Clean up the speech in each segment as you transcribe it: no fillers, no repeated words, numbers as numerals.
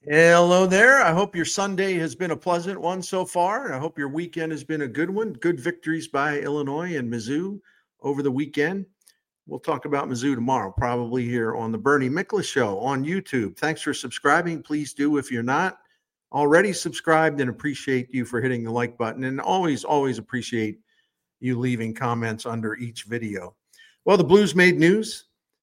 Hello there. I hope your Sunday has been a pleasant one so far. And I hope your weekend has been a good one. Good victories by Illinois and Mizzou over the weekend. We'll talk about Mizzou tomorrow, probably here on the Bernie Miklasz Show on YouTube. Thanks for subscribing. Please do if you're not already subscribed, and appreciate you for hitting the like button. And always appreciate you leaving comments under each video. Well, the Blues made news.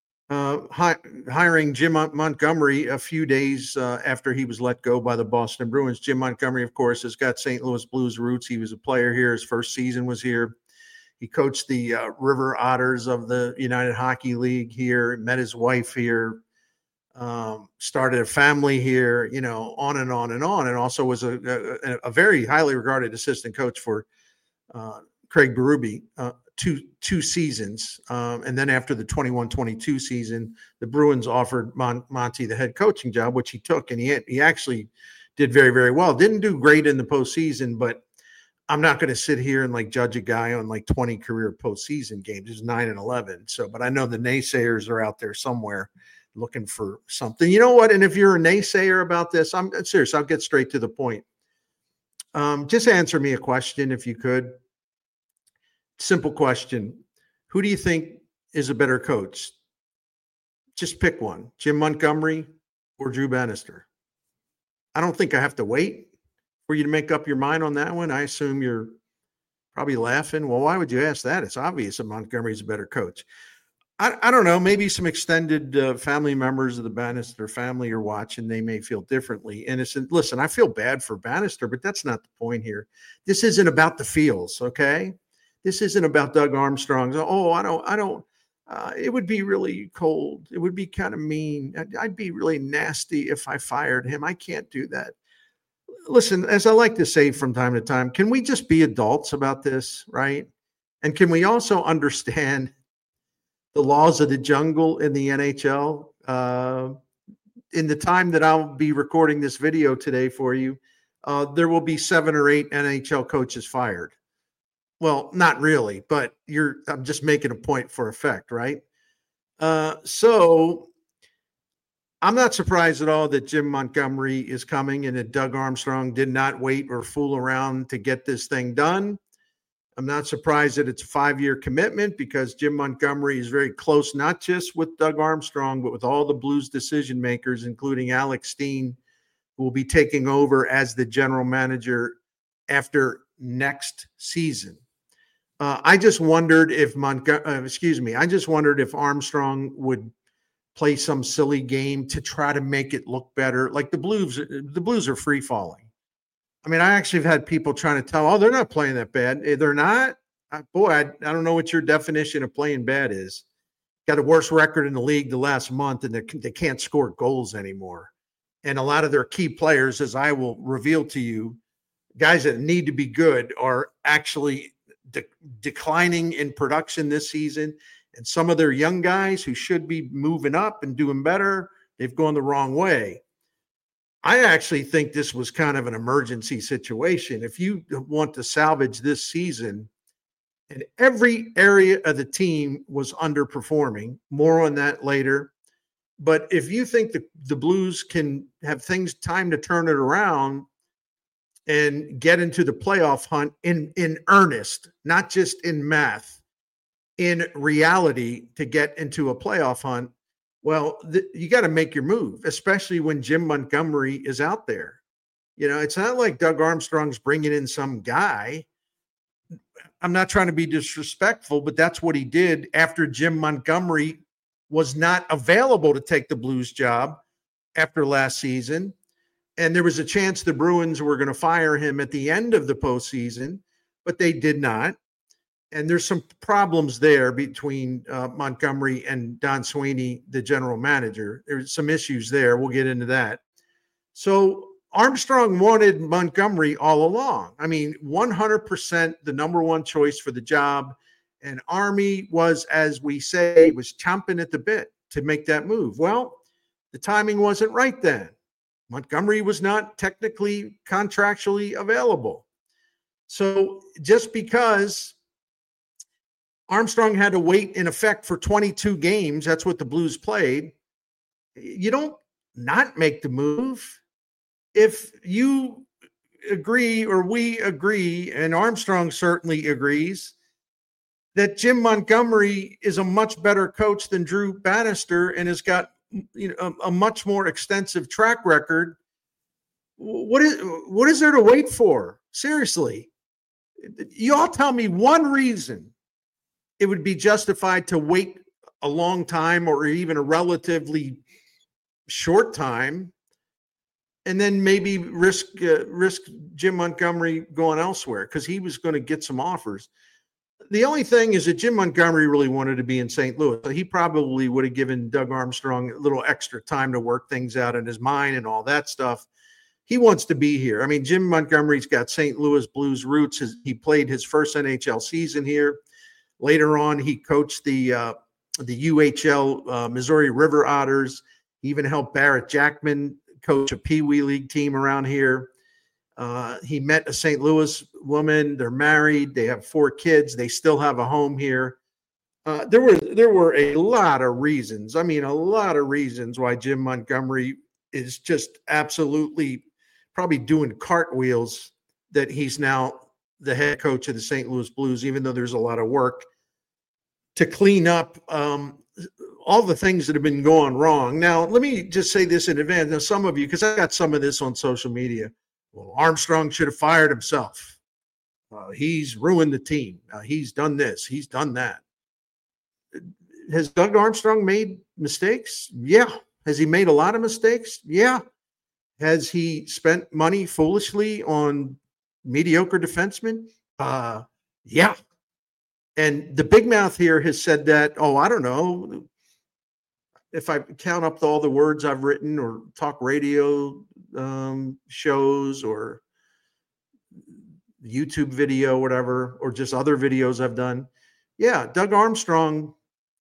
Hiring Jim Montgomery a few days after he was let go by the Boston Bruins. Jim Montgomery, of course, has got St. Louis Blues roots. He was a player here. His first season was here. He coached the River Otters of the United Hockey League here, met his wife here, started a family here, on and on and on, and also was a very highly regarded assistant coach for Craig Berube. Two seasons. And then after the 21-22 season, the Bruins offered Monty the head coaching job, which he took. And he actually did very, very well. Didn't do great in the postseason, but I'm not going to sit here and judge a guy on 20 career postseason games. He's 9-11. So, but I know the naysayers are out there somewhere looking for something. You know what? And if you're a naysayer about this, I'm serious. I'll get straight to the point. Just answer me a question if you could. Simple question. Who do you think is a better coach? Just pick one. Jim Montgomery or Drew Bannister? I don't think I have to wait for you to make up your mind on that one. I assume you're probably laughing. Well, why would you ask that? It's obvious that Montgomery's a better coach. I don't know. Maybe some extended family members of the Bannister family are watching. They may feel differently. And listen, I feel bad for Bannister, but that's not the point here. This isn't about the feels, okay? This isn't about Doug Armstrong. Oh, I don't. It would be really cold. It would be kind of mean. I'd be really nasty if I fired him. I can't do that. Listen, as I like to say from time to time, can we just be adults about this, right? And can we also understand the laws of the jungle in the NHL? In the time that I'll be recording this video today for you, there will be 7 or 8 NHL coaches fired. Well, not really, but I'm just making a point for effect, right? So I'm not surprised at all that Jim Montgomery is coming and that Doug Armstrong did not wait or fool around to get this thing done. I'm not surprised that it's a 5-year commitment because Jim Montgomery is very close, not just with Doug Armstrong, but with all the Blues decision makers, including Alex Steen, who will be taking over as the general manager after next season. I just wondered if Armstrong would play some silly game to try to make it look better. Like the Blues are free falling. I mean, I actually have had people trying to tell, they're not playing that bad. They're not. I don't know what your definition of playing bad is. Got a worse record in the league the last month, and they can't score goals anymore. And a lot of their key players, as I will reveal to you, guys that need to be good are actually declining in production this season, and some of their young guys who should be moving up and doing better, they've gone the wrong way. I actually think this was kind of an emergency situation. If you want to salvage this season, and every area of the team was underperforming, more on that later. But if you think the Blues can have time to turn it around and get into the playoff hunt in earnest, not just in math, in reality, to get into a playoff hunt, well, you got to make your move, especially when Jim Montgomery is out there. It's not like Doug Armstrong's bringing in some guy. I'm not trying to be disrespectful, but that's what he did after Jim Montgomery was not available to take the Blues job after last season. And there was a chance the Bruins were going to fire him at the end of the postseason, but they did not. And there's some problems there between Montgomery and Don Sweeney, the general manager. There's some issues there. We'll get into that. So Armstrong wanted Montgomery all along. I mean, 100% the number one choice for the job. And Army was, as we say, was chomping at the bit to make that move. Well, the timing wasn't right then. Montgomery was not technically contractually available. So just because Armstrong had to wait in effect for 22 games, that's what the Blues played, you don't not make the move. if you agree, or we agree, and Armstrong certainly agrees, that Jim Montgomery is a much better coach than Drew Bannister and has got a much more extensive track record, what is there to wait for? Seriously, you all tell me one reason it would be justified to wait a long time or even a relatively short time, and then maybe risk Jim Montgomery going elsewhere because he was going to get some offers. The only thing is that Jim Montgomery really wanted to be in St. Louis. So he probably would have given Doug Armstrong a little extra time to work things out in his mind and all that stuff. He wants to be here. I mean, Jim Montgomery's got St. Louis Blues roots. He played his first NHL season here. Later on, he coached the UHL Missouri River Otters. He even helped Barrett Jackman coach a Pee Wee League team around here. He met a St. Louis woman. They're married. They have 4 kids. They still have a home here. There were a lot of reasons. I mean, a lot of reasons why Jim Montgomery is just absolutely probably doing cartwheels that he's now the head coach of the St. Louis Blues, even though there's a lot of work to clean up all the things that have been going wrong. Now, let me just say this in advance. Now, some of you, because I got some of this on social media, well, Armstrong should have fired himself. He's ruined the team. He's done this. He's done that. Has Doug Armstrong made mistakes? Yeah. Has he made a lot of mistakes? Yeah. Has he spent money foolishly on mediocre defensemen? Yeah. And the big mouth here has said that, I don't know, if I count up all the words I've written or talk radio shows or YouTube video, whatever, or just other videos I've done. Yeah, Doug Armstrong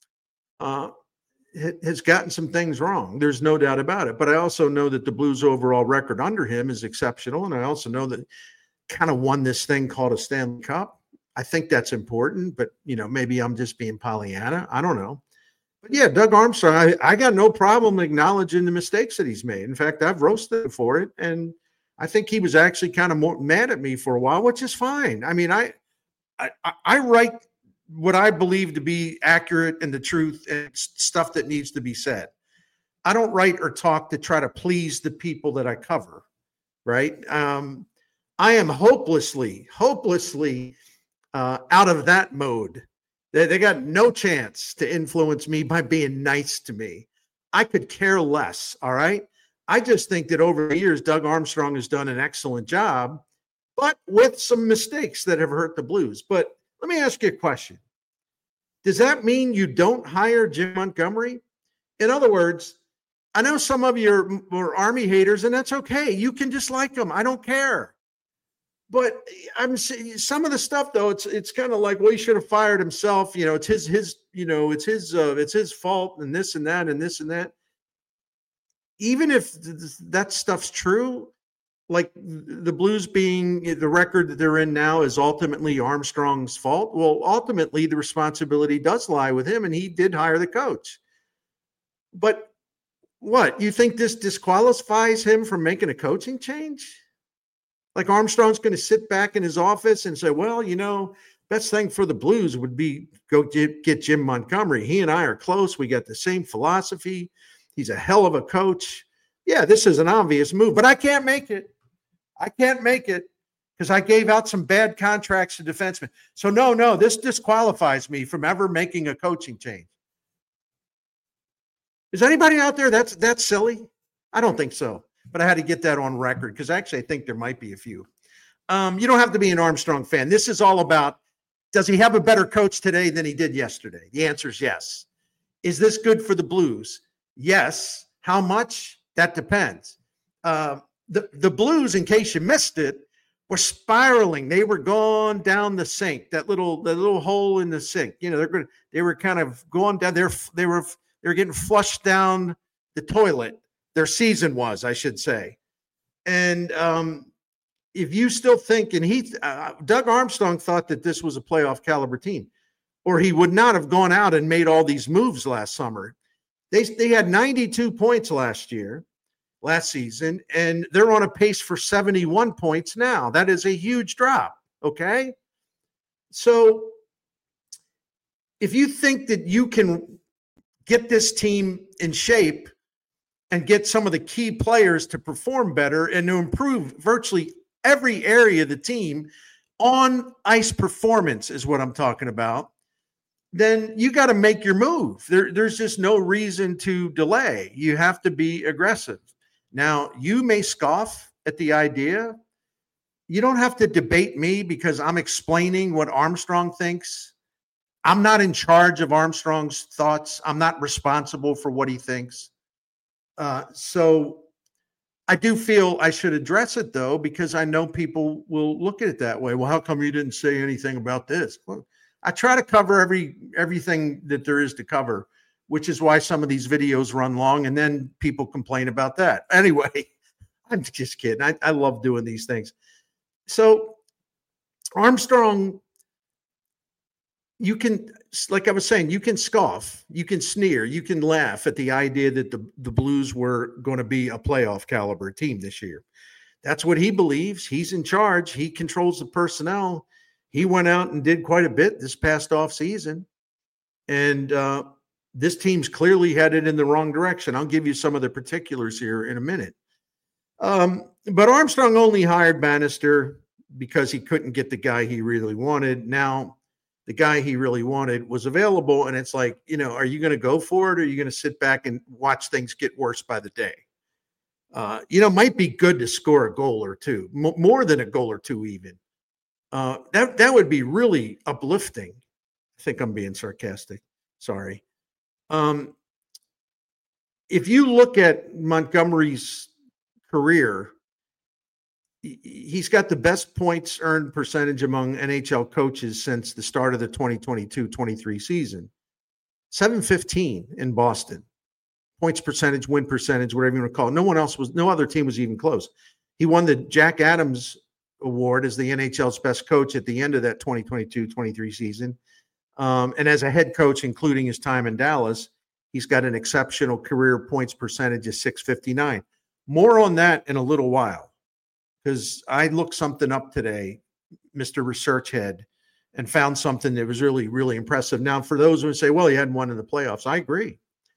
has gotten some things wrong. There's no doubt about it. But I also know that the Blues' overall record under him is exceptional. And I also know that kind of won this thing called a Stanley Cup. I think that's important, but maybe I'm just being Pollyanna. I don't know. But yeah, Doug Armstrong, I got no problem acknowledging the mistakes that he's made. In fact, I've roasted him for it. And I think he was actually kind of more mad at me for a while, which is fine. I mean, I write what I believe to be accurate and the truth and stuff that needs to be said. I don't write or talk to try to please the people that I cover, right? I am hopelessly out of that mode. They got no chance to influence me by being nice to me. I could care less, all right? I just think that over the years, Doug Armstrong has done an excellent job, but with some mistakes that have hurt the Blues. But let me ask you a question. Does that mean you don't hire Jim Montgomery? In other words, I know some of you are Army haters, and that's okay. You can dislike them. I don't care. But I'm saying some of the stuff, though, it's kind of like, well, he should have fired himself. It's it's his fault, and this and that and this and that. Even if that stuff's true, like the Blues being the record that they're in now is ultimately Armstrong's fault. Well, ultimately the responsibility does lie with him, and he did hire the coach. But what, you think this disqualifies him from making a coaching change? Like Armstrong's going to sit back in his office and say, well, best thing for the Blues would be go get Jim Montgomery. He and I are close. We got the same philosophy. He's a hell of a coach. Yeah, this is an obvious move, but I can't make it. I can't make it because I gave out some bad contracts to defensemen. So no, this disqualifies me from ever making a coaching change. Is anybody out there that's silly? I don't think so. But I had to get that on record because actually I think there might be a few. You don't have to be an Armstrong fan. This is all about, does he have a better coach today than he did yesterday? The answer is yes. Is this good for the Blues? Yes. How much? That depends. The Blues, in case you missed it, were spiraling. They were going down the sink, that little hole in the sink. They were kind of going down. They were getting flushed down the toilet. Their season was, I should say. And if you still think, and Doug Armstrong thought that this was a playoff caliber team, or he would not have gone out and made all these moves last summer. They had 92 points last year. last season, and they're on a pace for 71 points now. That is a huge drop, okay? So if you think that you can get this team in shape and get some of the key players to perform better and to improve virtually every area of the team on ice performance is what I'm talking about, then you got to make your move. There's just no reason to delay. You have to be aggressive. Now, you may scoff at the idea. You don't have to debate me because I'm explaining what Armstrong thinks. I'm not in charge of Armstrong's thoughts. I'm not responsible for what he thinks. So I do feel I should address it, though, because I know people will look at it that way. Well, how come you didn't say anything about this? Well, I try to cover everything that there is to cover, which is why some of these videos run long, and then people complain about that. Anyway, I'm just kidding. I love doing these things. So Armstrong, you can, like I was saying, you can scoff, you can sneer, you can laugh at the idea that the Blues were going to be a playoff caliber team this year. That's what he believes. He's in charge. He controls the personnel. He went out and did quite a bit this past offseason. And this team's clearly headed in the wrong direction. I'll give you some of the particulars here in a minute. But Armstrong only hired Bannister because he couldn't get the guy he really wanted. Now, the guy he really wanted was available, and it's like, are you going to go for it, or are you going to sit back and watch things get worse by the day? Might be good to score a goal or two, more than a goal or two even. That would be really uplifting. I think I'm being sarcastic. Sorry. If you look at Montgomery's career, he's got the best points earned percentage among NHL coaches since the start of the 2022-23 season. 715 in Boston. Points percentage, win percentage, whatever you want to call it. No other team was even close. He won the Jack Adams Award as the NHL's best coach at the end of that 2022-23 season. And as a head coach, including his time in Dallas, he's got an exceptional career points percentage of 659. More on that in a little while, because I looked something up today, Mr. Research Head, and found something that was really, really impressive. Now, for those who say, well, he hadn't won in the playoffs, I agree.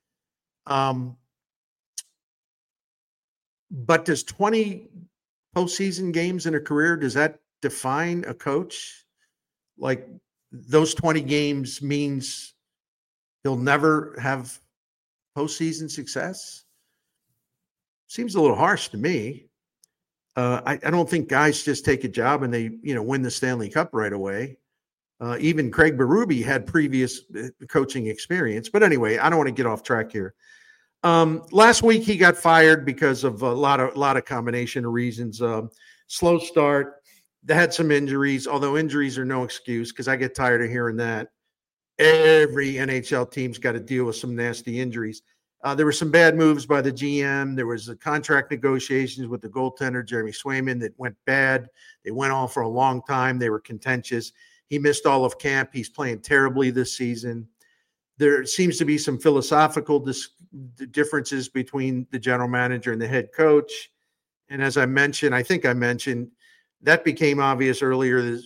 But does 20 postseason games in a career, does that define a coach? Like, those 20 games means he'll never have postseason success? Seems a little harsh to me. I don't think guys just take a job and they, win the Stanley Cup right away. Even Craig Berube had previous coaching experience. But anyway, I don't want to get off track here. Last week he got fired because of a lot of combination of reasons. Slow start. They had some injuries, although injuries are no excuse, because I get tired of hearing that. Every NHL team's got to deal with some nasty injuries. There were some bad moves by the GM. There was a contract negotiations with the goaltender, Jeremy Swayman, that went bad. They went on for a long time. They were contentious. He missed all of camp. He's playing terribly this season. There seems to be some philosophical differences between the general manager and the head coach. And as I mentioned, that became obvious earlier,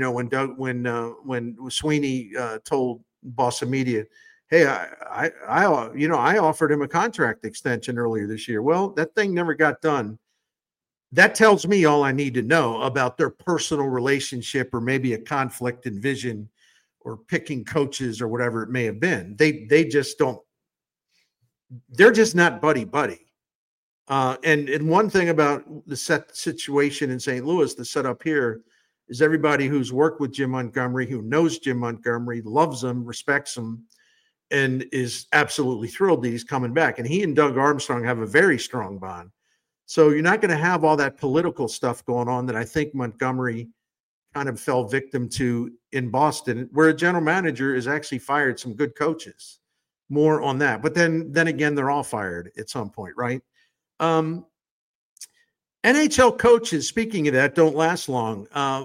when Sweeney told Boston Media, hey, I offered him a contract extension earlier this year. Well, that thing never got done. That tells me all I need to know about their personal relationship, or maybe a conflict in vision, or picking coaches, or whatever it may have been. They just don't. They're just not buddy. And one thing about the situation in St. Louis, the setup here, is everybody who's worked with Jim Montgomery, who knows Jim Montgomery, loves him, respects him, and is absolutely thrilled that he's coming back. And he and Doug Armstrong have a very strong bond. So you're not going to have all that political stuff going on that I think Montgomery kind of fell victim to in Boston, where a general manager has actually fired some good coaches. More on that. But then again, they're all fired at some point, right? NHL coaches, speaking of that, don't last long.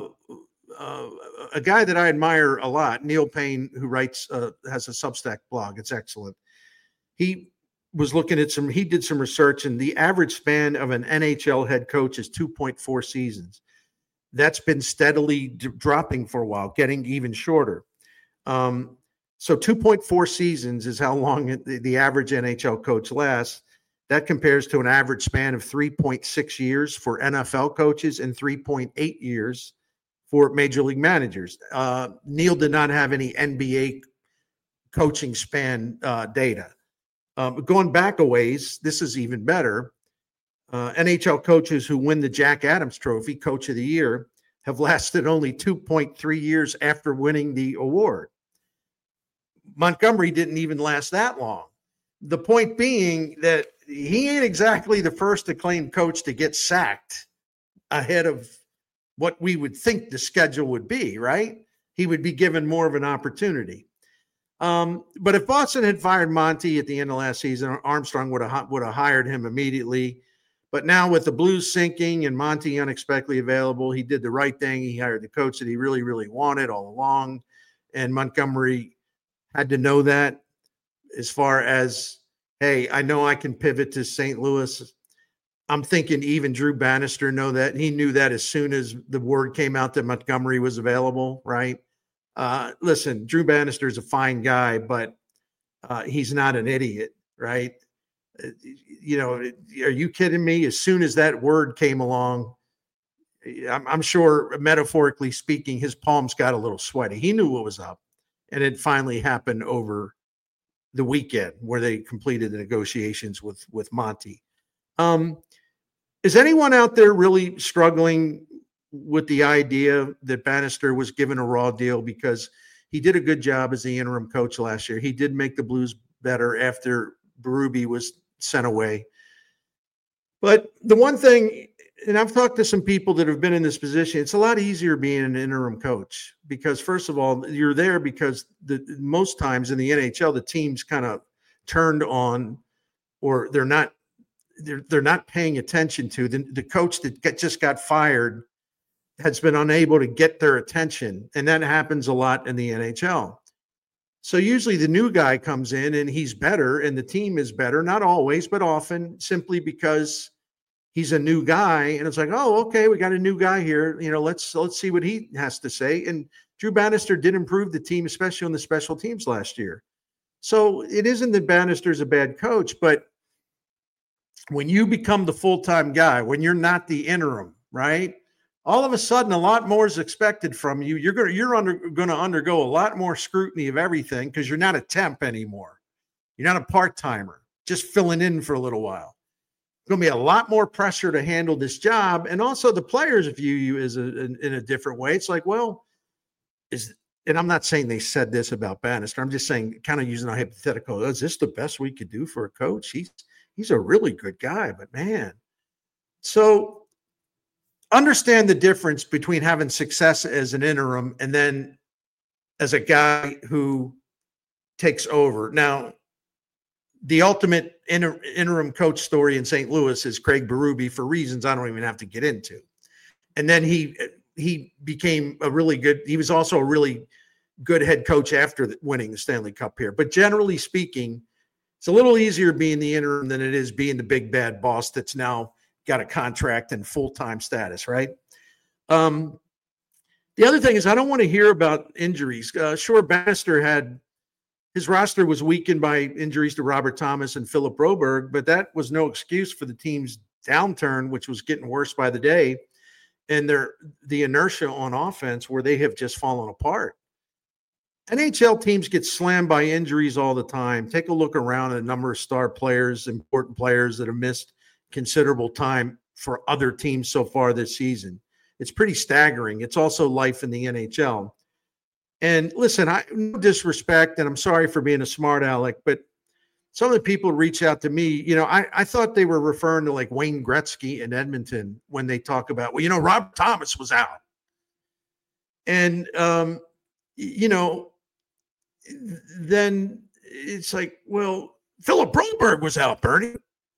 A guy that I admire a lot, Neil Payne, who has a Substack blog. It's excellent. He was looking at he did some research, and the average span of an NHL head coach is 2.4 seasons. That's been steadily dropping for a while, getting even shorter. So 2.4 seasons is how long the average NHL coach lasts. That compares to an average span of 3.6 years for NFL coaches and 3.8 years for major league managers. Neil did not have any NBA coaching span data. Going back a ways, this is even better. NHL coaches who win the Jack Adams Trophy, Coach of the Year, have lasted only 2.3 years after winning the award. Montgomery didn't even last that long. The point being that he ain't exactly the first acclaimed coach to get sacked ahead of what we would think the schedule would be, right? He would be given more of an opportunity. But if Boston had fired Monty at the end of last season, Armstrong would have hired him immediately. But now with the Blues sinking and Monty unexpectedly available, he did the right thing. He hired the coach that he really, really wanted all along. And Montgomery had to know that, as far as, hey, I know I can pivot to St. Louis. I'm thinking even Drew Bannister knew that. He knew that as soon as the word came out that Montgomery was available, right? Listen, Drew Bannister is a fine guy, but he's not an idiot, right? Are you kidding me? As soon as that word came along, I'm sure, metaphorically speaking, his palms got a little sweaty. He knew what was up, and it finally happened over the weekend where they completed the negotiations with Monty. Is anyone out there really struggling with the idea that Bannister was given a raw deal? Because he did a good job as the interim coach last year. He did make the Blues better after Berube was sent away. But the one thing, and I've talked to some people that have been in this position, it's a lot easier being an interim coach because, first of all, you're there because most times in the NHL, the team's kind of turned on, or they're not paying attention to the coach that just got fired has been unable to get their attention. And that happens a lot in the NHL. So usually the new guy comes in and he's better and the team is better, not always, but often, simply because he's a new guy. And it's like, oh, okay, we got a new guy here. Let's see what he has to say. And Drew Bannister did improve the team, especially on the special teams last year. So it isn't that Bannister's a bad coach, but when you become the full-time guy, when you're not the interim, right? All of a sudden, a lot more is expected from you. You're going to undergo a lot more scrutiny of everything because you're not a temp anymore. You're not a part-timer, just filling in for a little while. There's going to be a lot more pressure to handle this job, and also the players view you as in a different way. It's like, well, and I'm not saying they said this about Bannister. I'm just saying, kind of using a hypothetical. Is this the best we could do for a coach? He's a really good guy, but man. So understand the difference between having success as an interim and then as a guy who takes over. Now, the ultimate interim coach story in St. Louis is Craig Berube, for reasons I don't even have to get into. And then he became he was also a really good head coach after winning the Stanley Cup here. But generally speaking, it's a little easier being the interim than it is being the big bad boss that's now got a contract and full-time status, right? The other thing is I don't want to hear about injuries. Sure, Bannister his roster was weakened by injuries to Robert Thomas and Philip Broberg, but that was no excuse for the team's downturn, which was getting worse by the day, and the inertia on offense where they have just fallen apart. NHL teams get slammed by injuries all the time. Take a look around at a number of star players, important players that have missed considerable time for other teams so far this season. It's pretty staggering. It's also life in the NHL. And listen, no disrespect, and I'm sorry for being a smart aleck, but some of the people reach out to me, I thought they were referring to like Wayne Gretzky in Edmonton when they talk about, Robert Thomas was out. And, then it's like, well, Philip Broberg was out, Bernie.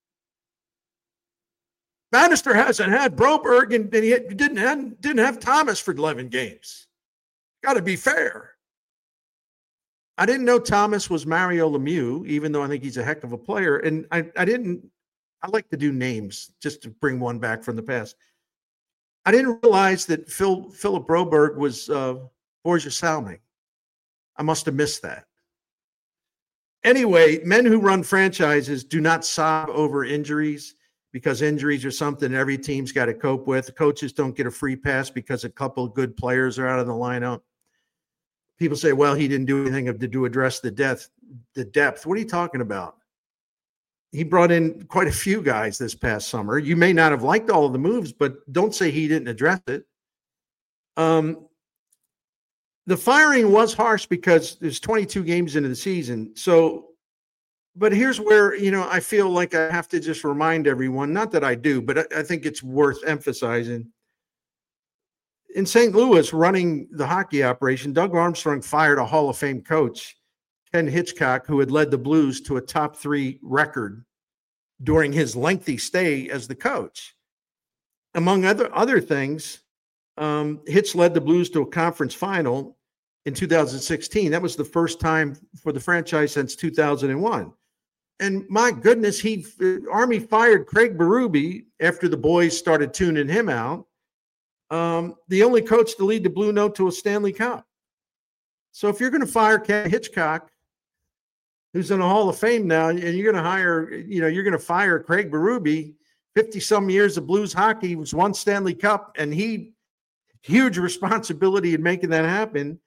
Bannister hasn't had Broberg, and he didn't have Thomas for 11 games. Got to be fair. I didn't know Thomas was Mario Lemieux, even though I think he's a heck of a player. And I like to do names just to bring one back from the past. I didn't realize that Philip Broberg was Borja Salming. I must have missed that. Anyway, men who run franchises do not sob over injuries, because injuries are something every team's got to cope with. Coaches don't get a free pass because a couple of good players are out of the lineup. People say, well, he didn't do anything to address the depth. What are you talking about? He brought in quite a few guys this past summer. You may not have liked all of the moves, but don't say he didn't address it. The firing was harsh because there's 22 games into the season. So, but here's where, I feel like I have to just remind everyone, not that I do, but I think it's worth emphasizing. In St. Louis, running the hockey operation, Doug Armstrong fired a Hall of Fame coach, Ken Hitchcock, who had led the Blues to a top 3 record during his lengthy stay as the coach. Among other things, Hitch led the Blues to a conference final in 2016. That was the first time for the franchise since 2001. And my goodness, Army fired Craig Berube after the boys started tuning him out. The only coach to lead the Blue Note to a Stanley Cup. So if you're going to fire Ken Hitchcock, who's in the Hall of Fame now, and you're going to fire Craig Berube, 50-some years of Blues hockey, was one Stanley Cup, and huge responsibility in making that happen.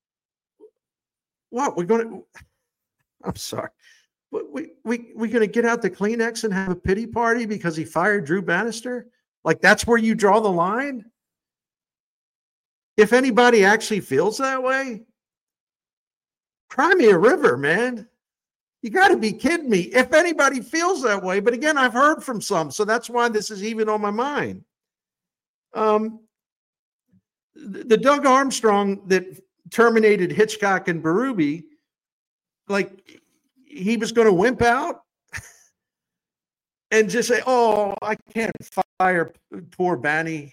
What, I'm sorry. We're going to get out the Kleenex and have a pity party because he fired Drew Bannister? Like, that's where you draw the line? If anybody actually feels that way, cry me a river, man. You got to be kidding me. If anybody feels that way, but again, I've heard from some, so that's why this is even on my mind. The Doug Armstrong that terminated Hitchcock and Berube, like, he was going to wimp out and just say, oh, I can't fire poor Banny.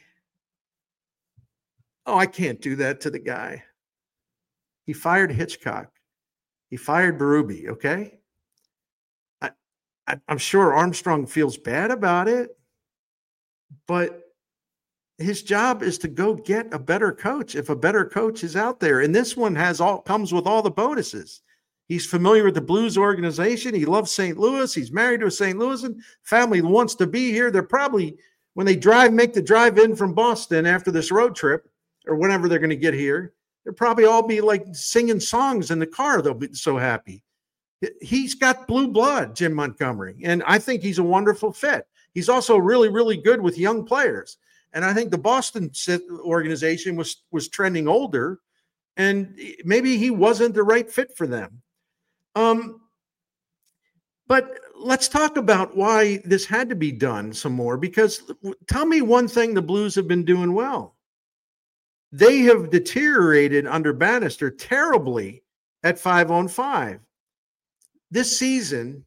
Oh, I can't do that to the guy. He fired Hitchcock. He fired Berube, okay? I'm sure Armstrong feels bad about it, but his job is to go get a better coach if a better coach is out there. And this one comes with all the bonuses. He's familiar with the Blues organization. He loves St. Louis. He's married to a St. Louisan. Family wants to be here. They're probably, when they make the drive in from Boston after this road trip, or whenever they're going to get here, they'll probably all be like singing songs in the car. They'll be so happy. He's got blue blood, Jim Montgomery, and I think he's a wonderful fit. He's also really, really good with young players. And I think the Boston organization was trending older, and maybe he wasn't the right fit for them. But let's talk about why this had to be done some more, because tell me one thing the Blues have been doing well. They have deteriorated under Bannister terribly at 5-on-5. This season,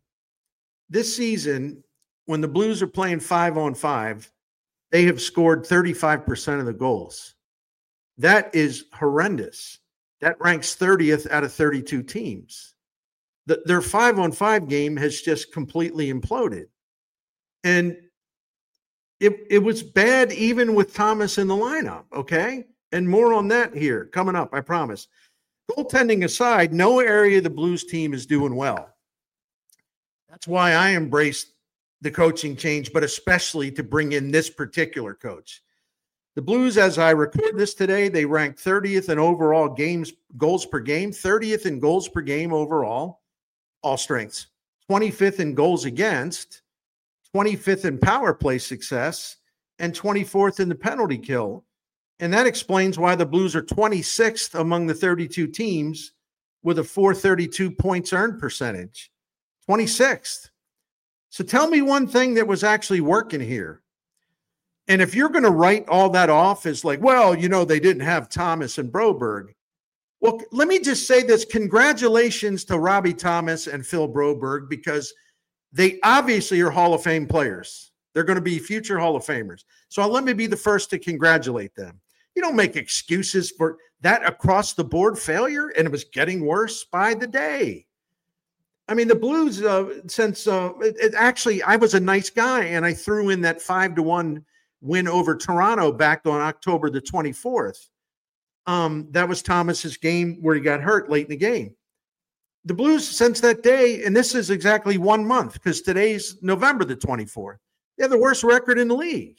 when the Blues are playing 5-on-5, they have scored 35% of the goals. That is horrendous. That ranks 30th out of 32 teams. Their 5-on-5 game has just completely imploded. And it was bad even with Thomas in the lineup, okay? And more on that here coming up, I promise. Goaltending aside, no area of the Blues team is doing well. That's why I embraced the coaching change, but especially to bring in this particular coach. The Blues, as I record this today, they rank 30th in overall goals per game, 30th in goals per game overall, all strengths, 25th in goals against, 25th in power play success, and 24th in the penalty kill. And that explains why the Blues are 26th among the 32 teams with a .432 points earned percentage. 26th. So tell me one thing that was actually working here. And if you're going to write all that off as like, well, they didn't have Thomas and Broberg. Well, let me just say this. Congratulations to Robbie Thomas and Phil Broberg, because they obviously are Hall of Fame players. They're going to be future Hall of Famers. So let me be the first to congratulate them. You don't make excuses for that across the board failure, and it was getting worse by the day. I mean, the Blues, actually, I was a nice guy, and I threw in that 5-1 win over Toronto back on October the 24th. That was Thomas's game where he got hurt late in the game. The Blues, since that day, and this is exactly 1 month because today's November the 24th, they have the worst record in the league.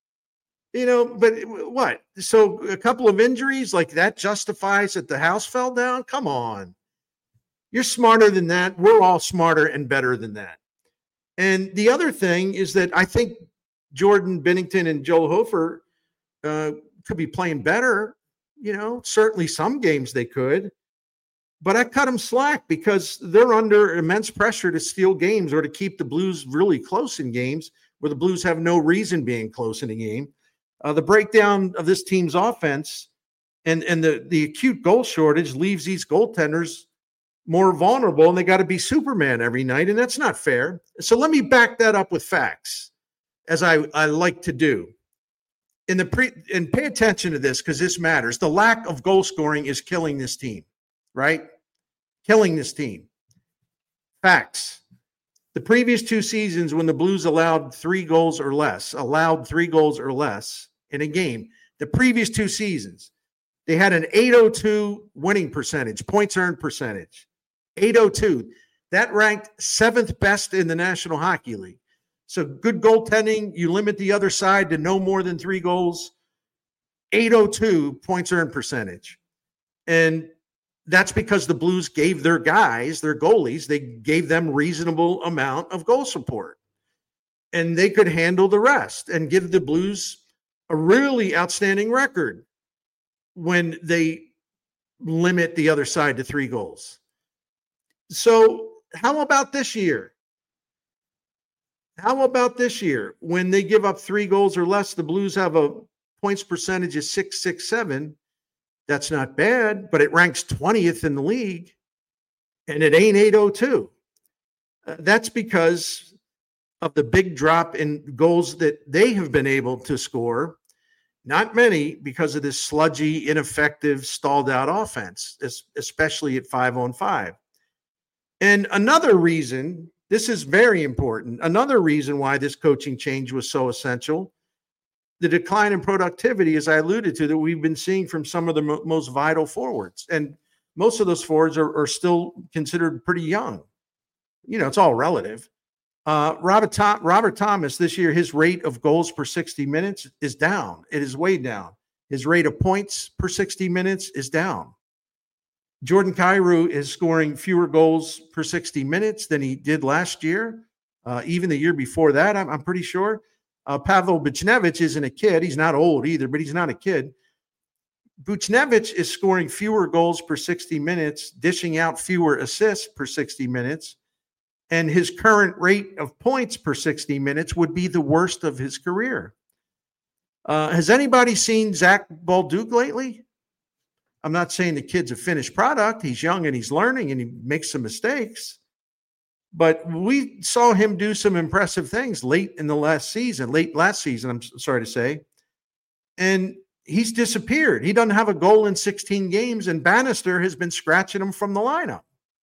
But what? So a couple of injuries like that justifies that the house fell down? Come on. You're smarter than that. We're all smarter and better than that. And the other thing is that I think Jordan Binnington and Joel Hofer could be playing better. Certainly some games they could. But I cut them slack because they're under immense pressure to steal games or to keep the Blues really close in games where the Blues have no reason being close in a game. The breakdown of this team's offense and the acute goal shortage leaves these goaltenders more vulnerable, and they got to be Superman every night, and that's not fair. So let me back that up with facts, as I like to do. And pay attention to this because this matters. The lack of goal scoring is killing this team, right? Killing this team. Facts. The previous 2 seasons when the Blues allowed 3 goals or less in a game, the previous 2 seasons, they had an .802 winning percentage, points earned percentage. .802. That ranked 7th best in the National Hockey League. So good goaltending, you limit the other side to no more than 3 goals. .802 points earned percentage. And that's because the Blues gave their guys, their goalies, they gave them reasonable amount of goal support. And they could handle the rest and give the Blues a really outstanding record when they limit the other side to 3 goals. So how about this year? How about this year when they give up 3 goals or less? The Blues have a points percentage of .667. That's not bad, but it ranks 20th in the league, and it ain't .802. That's because of the big drop in goals that they have been able to score. Not many because of this sludgy, ineffective, stalled-out offense, especially at 5-on-5. And another reason, this is very important, another reason why this coaching change was so essential, the decline in productivity, as I alluded to, that we've been seeing from some of the most vital forwards. And most of those forwards are still considered pretty young. It's all relative. Robert Thomas, this year, his rate of goals per 60 minutes is down. It is way down. His rate of points per 60 minutes is down. Jordan Kyrou is scoring fewer goals per 60 minutes than he did last year, even the year before that, I'm pretty sure. Pavel Buchnevich isn't a kid. He's not old either, but he's not a kid. Buchnevich is scoring fewer goals per 60 minutes, dishing out fewer assists per 60 minutes, and his current rate of points per 60 minutes would be the worst of his career. Has anybody seen Zach Balduke lately? I'm not saying the kid's a finished product. He's young and he's learning and he makes some mistakes. But we saw him do some impressive things late last season, I'm sorry to say. And he's disappeared. He doesn't have a goal in 16 games, and Bannister has been scratching him from the lineup.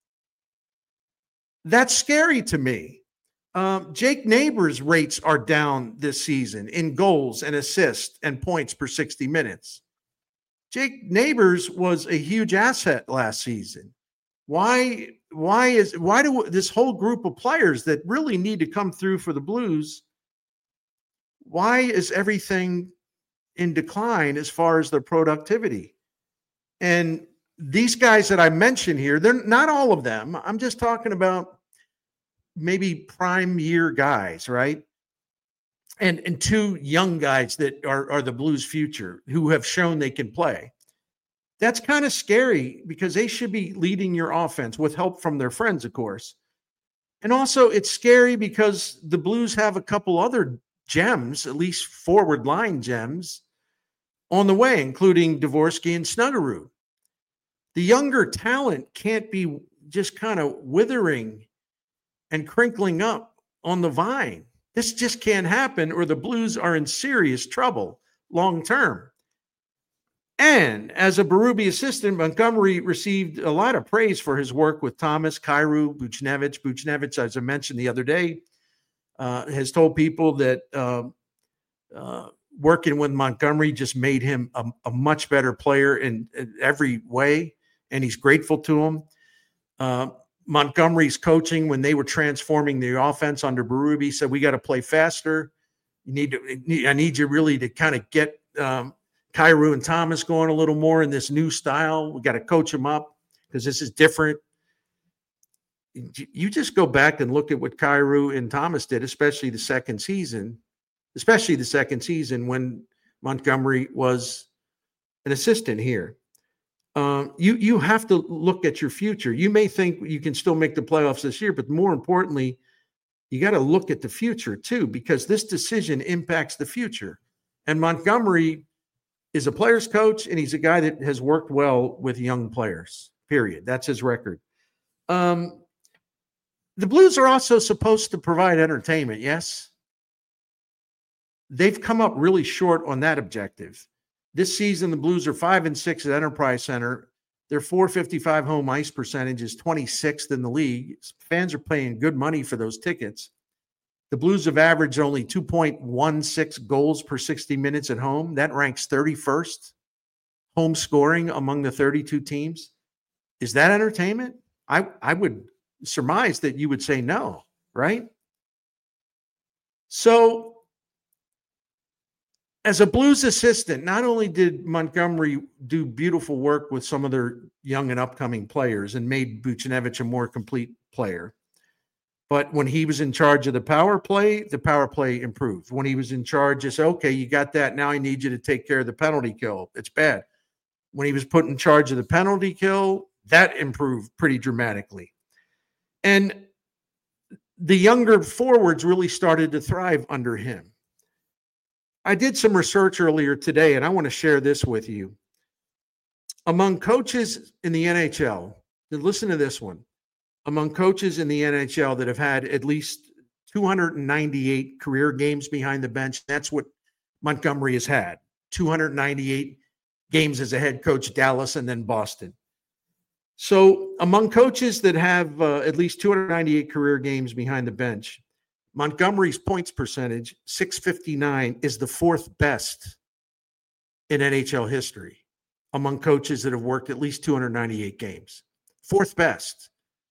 That's scary to me. Jake Neighbors' rates are down this season in goals and assists and points per 60 minutes. Jake Neighbors was a huge asset last season. Why do this whole group of players that really need to come through for the Blues, why is everything in decline as far as their productivity? And these guys that I mentioned here, they're not all of them. I'm just talking about maybe prime year guys, right? And 2 young guys that are the Blues' future who have shown they can play. That's kind of scary because they should be leading your offense with help from their friends, of course. And also it's scary because the Blues have a couple other gems, at least forward line gems, on the way, including Dvorsky and Snuggerud. The younger talent can't be just kind of withering and crinkling up on the vine. This just can't happen, or the Blues are in serious trouble long term. And as a Berube assistant, Montgomery received a lot of praise for his work with Thomas, Kyrou, Buchnevich. Buchnevich, as I mentioned the other day, has told people that working with Montgomery just made him a much better player in every way, and he's grateful to him. Montgomery's coaching when they were transforming the offense under Berube said, we got to play faster. I need you really to kind of get Kyrou and Thomas going a little more in this new style. We got to coach them up because this is different. You just go back and look at what Kyrou and Thomas did, especially the second season when Montgomery was an assistant here. You have to look at your future. You may think you can still make the playoffs this year, but more importantly, you got to look at the future too, because this decision impacts the future. And Montgomery is a player's coach, and he's a guy that has worked well with young players, period. That's his record. The Blues are also supposed to provide entertainment, yes? They've come up really short on that objective. This season, the Blues are 5-6 at Enterprise Center. Their .455 home ice percentage is 26th in the league. Fans are paying good money for those tickets. The Blues have averaged only 2.16 goals per 60 minutes at home. That ranks 31st home scoring among the 32 teams. Is that entertainment? I would surmise that you would say no, right? So, as a Blues assistant, not only did Montgomery do beautiful work with some of their young and upcoming players and made Buchnevich a more complete player, but when he was in charge of the power play improved. When he was in charge, it's okay, you got that. Now I need you to take care of the penalty kill. It's bad. When he was put in charge of the penalty kill, that improved pretty dramatically. And the younger forwards really started to thrive under him. I did some research earlier today, and I want to share this with you. Among coaches in the NHL, listen to this one. Among coaches in the NHL that have had at least 298 career games behind the bench, that's what Montgomery has had. 298 games as a head coach, Dallas, and then Boston. So among coaches that have at least 298 career games behind the bench, Montgomery's points percentage, .659, is the fourth best in NHL history among coaches that have worked at least 298 games. Fourth best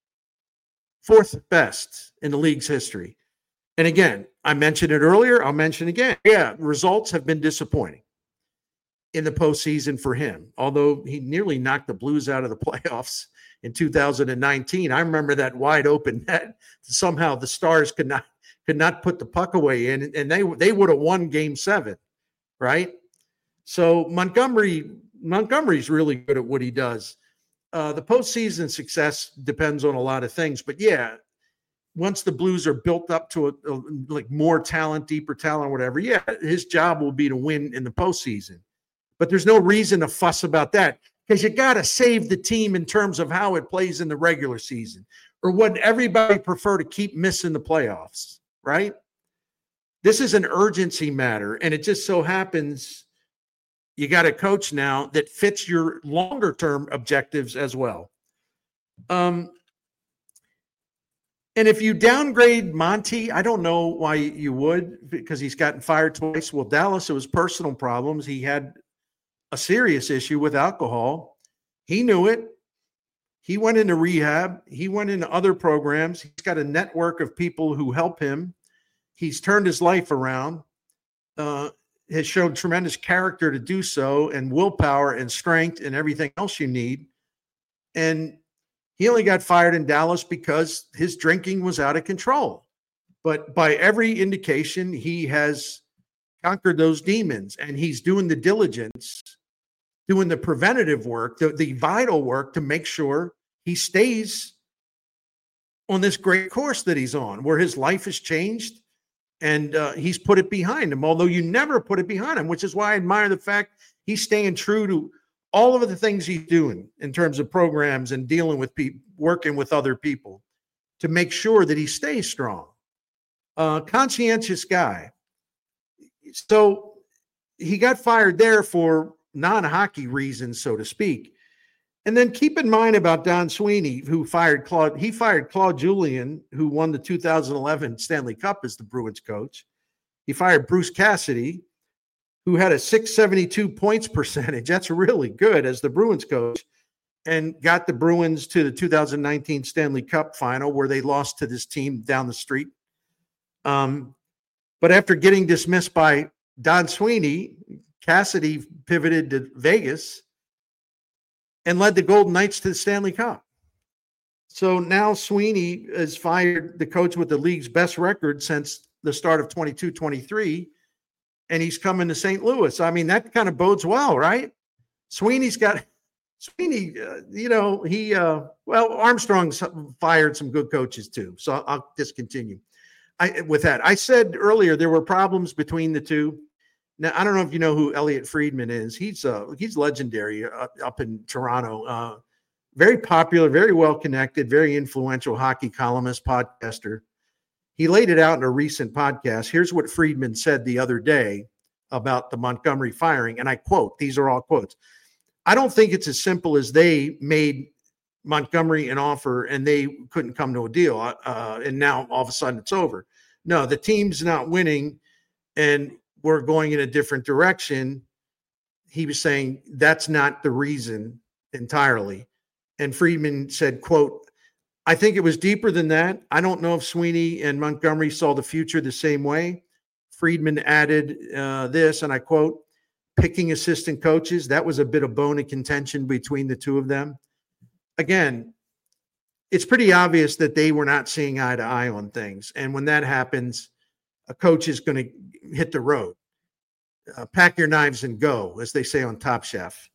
in the league's history. And again, I mentioned it earlier. I'll mention again. Yeah, results have been disappointing in the postseason for him, although he nearly knocked the Blues out of the playoffs in 2019. I remember that wide open net. Somehow the Stars could not put the puck away in, and they would have won Game 7, right? So Montgomery's really good at what he does. The postseason success depends on a lot of things, but yeah, once the Blues are built up to a like more talent, deeper talent, or whatever, yeah, his job will be to win in the postseason. But there's no reason to fuss about that because you got to save the team in terms of how it plays in the regular season, or would everybody prefer to keep missing the playoffs, right? This is an urgency matter, and it just so happens you got a coach now that fits your longer-term objectives as well. And if you downgrade Monty, I don't know why you would, because he's gotten fired twice. Well, Dallas, it was personal problems. He had a serious issue with alcohol. He knew it. He went into rehab. He went into other programs. He's got a network of people who help him. He's turned his life around, has shown tremendous character to do so, and willpower and strength and everything else you need. And he only got fired in Dallas because his drinking was out of control. But by every indication, he has conquered those demons, and he's doing the diligence, doing the preventative work, the vital work to make sure he stays on this great course that he's on, where his life has changed, and he's put it behind him, although you never put it behind him, which is why I admire the fact he's staying true to all of the things he's doing in terms of programs and dealing with people, working with other people to make sure that he stays strong. Conscientious guy. So he got fired there for non-hockey reasons, so to speak. And then keep in mind about Don Sweeney, who fired Claude. He fired Claude Julien, who won the 2011 Stanley Cup as the Bruins coach. He fired Bruce Cassidy, who had a 672 points percentage. That's really good as the Bruins coach, and got the Bruins to the 2019 Stanley Cup final where they lost to this team down the street. But after getting dismissed by Don Sweeney, Cassidy pivoted to Vegas and led the Golden Knights to the Stanley Cup. So now Sweeney has fired the coach with the league's best record since the start of 22-23, and he's coming to St. Louis. I mean, that kind of bodes well, right? Sweeney, Armstrong's fired some good coaches too. So I'll discontinue with that. I said earlier there were problems between the two. Now, I don't know if you know who Elliot Friedman is. He's legendary up in Toronto. Very popular, very well-connected, very influential hockey columnist, podcaster. He laid it out in a recent podcast. Here's what Friedman said the other day about the Montgomery firing, and I quote, these are all quotes. I don't think it's as simple as they made Montgomery an offer and they couldn't come to a deal, and now all of a sudden it's over. No, the team's not winning, and we're going in a different direction. He was saying that's not the reason entirely. And Friedman said, quote, I think it was deeper than that. I don't know if Sweeney and Montgomery saw the future the same way. Friedman added this, and I quote, picking assistant coaches, that was a bit of bone of contention between the two of them. Again, it's pretty obvious that they were not seeing eye to eye on things. And when that happens, a coach is going to hit the road. Pack your knives and go, as they say on Top Chef.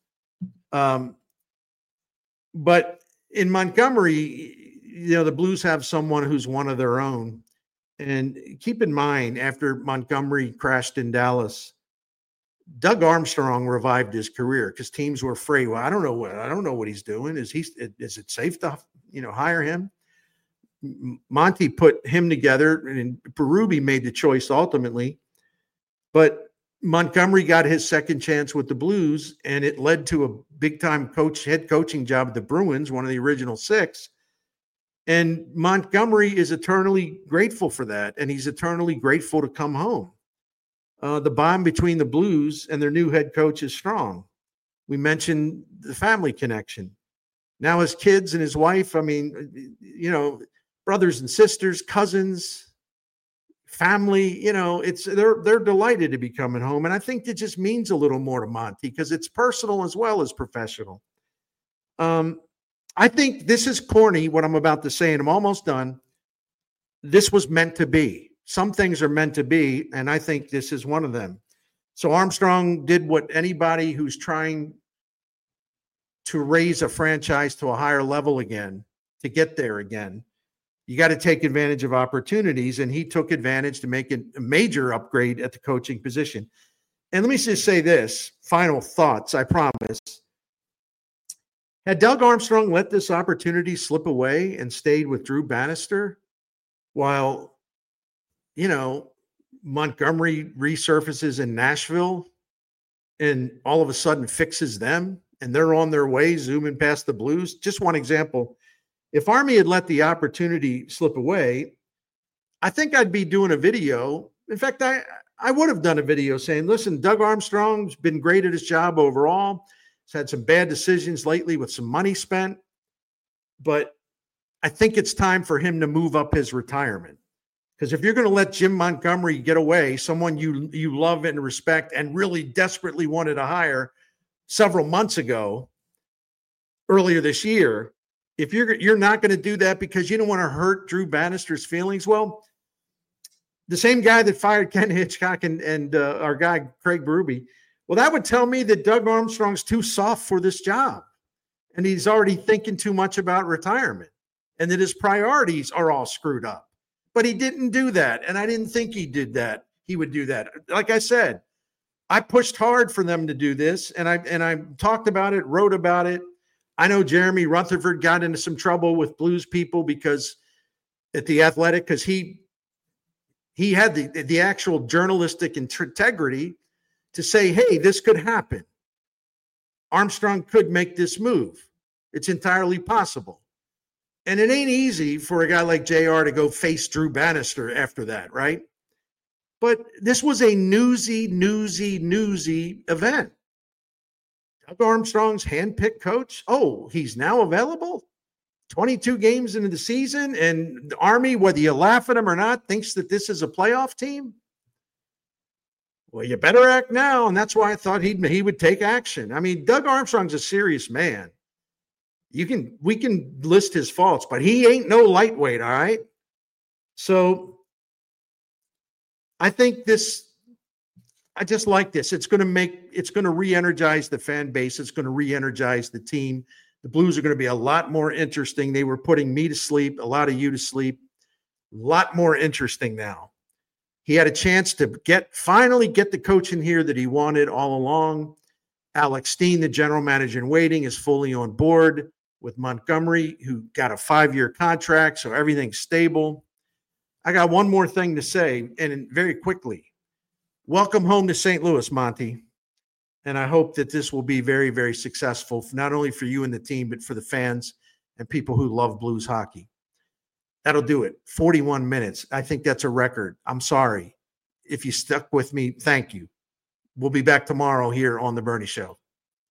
But in Montgomery, the Blues have someone who's one of their own. And keep in mind, after Montgomery crashed in Dallas, Doug Armstrong revived his career because teams were afraid. Well, I don't know what he's doing. Is it safe to hire him? Monty put him together, and Berube made the choice ultimately. But Montgomery got his second chance with the Blues, and it led to a big-time head coaching job at the Bruins, one of the original six. And Montgomery is eternally grateful for that, and he's eternally grateful to come home. The bond between the Blues and their new head coach is strong. We mentioned the family connection. Now his kids and his wife, brothers and sisters, cousins, family, they're delighted to be coming home. And I think it just means a little more to Monty because it's personal as well as professional. I think this is corny, what I'm about to say, and I'm almost done. This was meant to be. Some things are meant to be, and I think this is one of them. So Armstrong did what anybody who's trying to raise a franchise to a higher level again, to get there again, you got to take advantage of opportunities, and he took advantage to make a major upgrade at the coaching position. And let me just say this, final thoughts, I promise. Had Doug Armstrong let this opportunity slip away and stayed with Drew Bannister while, Montgomery resurfaces in Nashville and all of a sudden fixes them and they're on their way zooming past the Blues? Just one example. If Army had let the opportunity slip away, I think I'd be doing a video. In fact, I would have done a video saying, listen, Doug Armstrong's been great at his job overall. He's had some bad decisions lately with some money spent, but I think it's time for him to move up his retirement. Because if you're going to let Jim Montgomery get away, someone you love and respect and really desperately wanted to hire several months ago, earlier this year, if you're not going to do that because you don't want to hurt Drew Bannister's feelings, well, the same guy that fired Ken Hitchcock and our guy Craig Berube, well, that would tell me that Doug Armstrong's too soft for this job, and he's already thinking too much about retirement, and that his priorities are all screwed up. But he didn't do that, and I didn't think he would do that. Like I said, I pushed hard for them to do this, and I talked about it, wrote about it. I know Jeremy Rutherford got into some trouble with Blues people because at The Athletic, because he had the actual journalistic integrity to say, hey, this could happen. Armstrong could make this move. It's entirely possible. And it ain't easy for a guy like JR to go face Drew Bannister after that, right? But this was a newsy event. Doug Armstrong's handpicked coach. Oh, he's now available? 22 games into the season, and the Army, whether you laugh at him or not, thinks that this is a playoff team? Well, you better act now, and that's why I thought he would take action. I mean, Doug Armstrong's a serious man. We can list his faults, but he ain't no lightweight, all right? So I think I just like this. It's going to re-energize the fan base. It's going to re-energize the team. The Blues are going to be a lot more interesting. They were putting me to sleep, a lot of you to sleep. A lot more interesting now. He had a chance to finally get the coach in here that he wanted all along. Alex Steen, the general manager in waiting, is fully on board with Montgomery, who got a 5-year contract, so everything's stable. I got one more thing to say, and very quickly. Welcome home to St. Louis, Monty. And I hope that this will be very, very successful, not only for you and the team, but for the fans and people who love Blues hockey. That'll do it. 41 minutes. I think that's a record. I'm sorry. If you stuck with me, thank you. We'll be back tomorrow here on The Bernie Show.